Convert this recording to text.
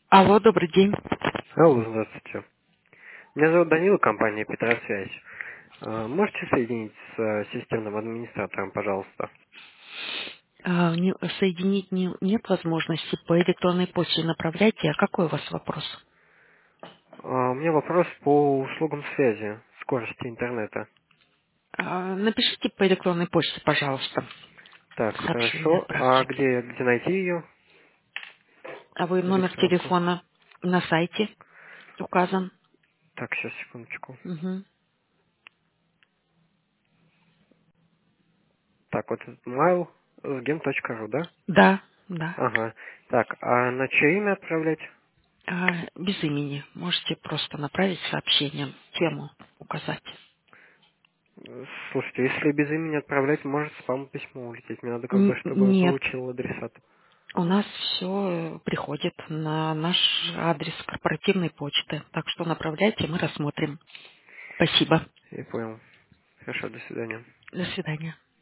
Алло, добрый день. Алло, здравствуйте. Меня зовут Данила, компания Петросвязь. Можете соединить с системным администратором, пожалуйста? Соединить нет возможности по электронной почте направляйте. А какой у вас вопрос? У меня вопрос по услугам связи, скорости интернета. Напишите по электронной почте, пожалуйста, Так, сообщение хорошо. А отправьте. где найти ее, А вы номер электронку? телефона на сайте указан? Так, сейчас, секундочку. Мгм. Так, вот mail.sgen.ru, да? Да, да. Ага. Так, а на чье имя отправлять? Без имени. Можете просто направить сообщение, тему указать. Слушайте, если без имени отправлять, может спам-письмо улететь. Мне надо как бы, чтобы Нет, получил адресат. у нас все приходит на наш адрес корпоративной почты. Так что направляйте, мы рассмотрим. Спасибо. Я понял. Хорошо, до свидания. До свидания.